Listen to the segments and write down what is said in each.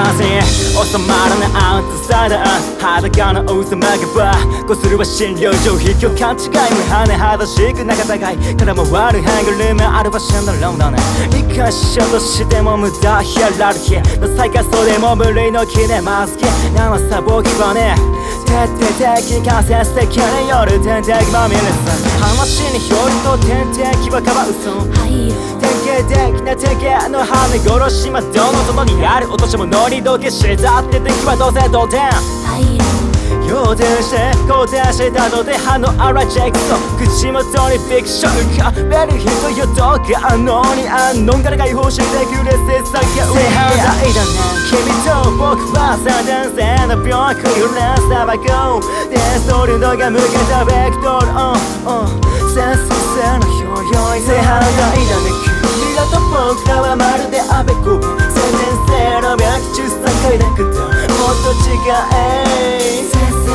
ません収まらないアウトサイダー裸の渦巻けばこするは診療所卑怯勘違い無羽裸しく仲高いから回るハングルームある場所だろうだね一回しようとしても無駄ヒエラルキーの最下層でも無類の記念マスキ生さ僕はね徹底的に間接的による天敵まみれさ話によると天敵はカバウソ典型的な敵の羽殺し窓の外にある落とし物に土下しだって敵はどうせ同点予定して肯定したので歯のアラチェックと口元にフィクションかベルヒットよどうかのにアンノンから解放してくれせさが正反対だね君と僕は三段線の病気揺らすタバコでそれのが向けたベクトルセンス性の表正反対だね君らと僕らはまるであべこべ千年生の病気13回だけどもっと違え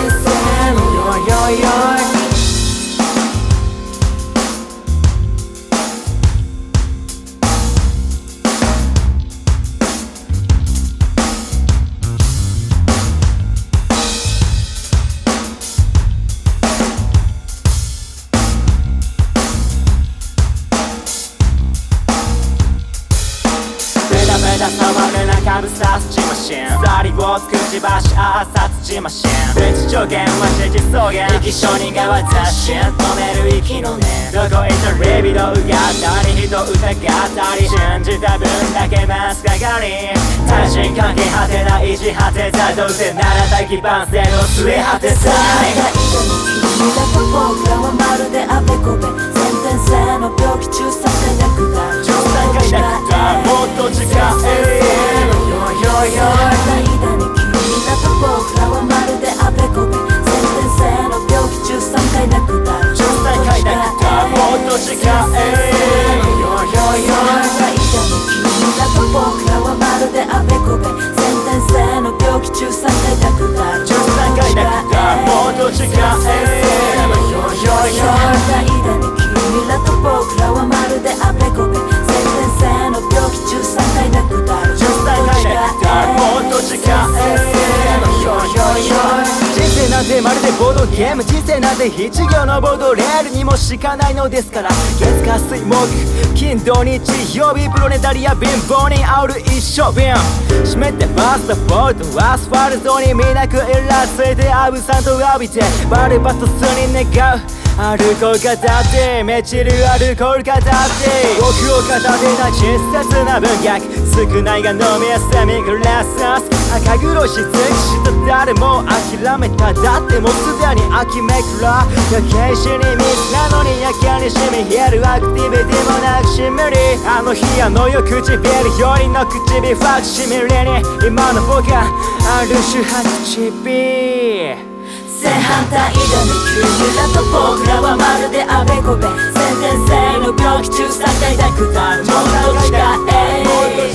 触る中ぶさすチマシン鎖をくちばしあさつチマシン別助言は指示草原生き証人が私止める息の根どこ行ったレビドうがったり人疑ったり信じた分だけマスかかり対人関係果てな意地果てたどうせなら大基盤性の末果てさ君らと僕らはまるであべこべ先天性の病気13回だくだ 13回だくだもっと近い君らと僕らはまるであべこべ先天性の病気13回だくだ 13回だくだもっと近い君らと僕らはまるであべこべ先天性の病気13回だくだ 13回だくだもっと近い君らと僕らはまるであべこべ先天性の病気13回だくだ 13回だくだもっと近い人生なんてまるでボードゲーム人生なんて一行のボードレールにもしかないのですから月火水木金土日曜日プロネタリア貧乏に煽る一生瓶閉めてバスタボールとアスファルトに見なくイラついてアブさんと浴びてバルバトスに願うアルコール片手メチルアルコール片手僕を片手な稚拙な文学少ないが飲みやすみグラスナス赤黒し尽くした誰も諦めただってもうすでに秋めくら焼け石に水なのにやけに染み冷えるアクティビティもなくしみりあの日あの夜唇よりの唇ファクシミリに今の僕はある種は唇正反対だね君らと僕らはまるであべこべ先天性の病気13回だくだもっと近い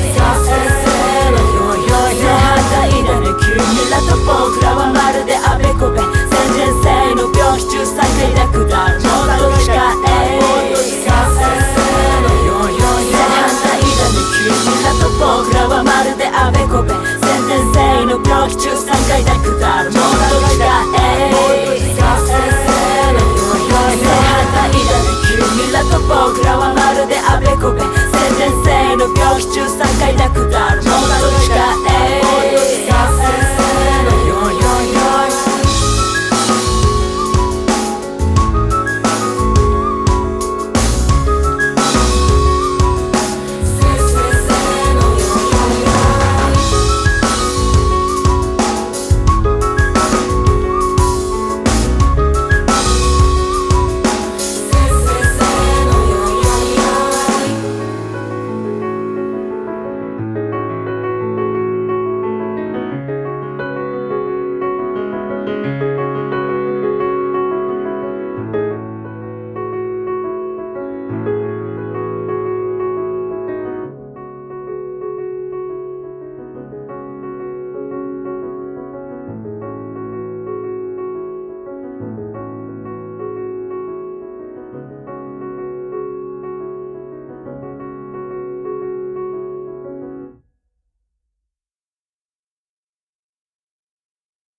正反対だね君らと僕らはまるであべこべ先天性の病気13回だくだもっと近い正反対だね君らと僕らはまるであべこべ先天性の病気13回だくだもっと近い君らと僕らはまるであべこべ先天性の病気13回だくだもっと近い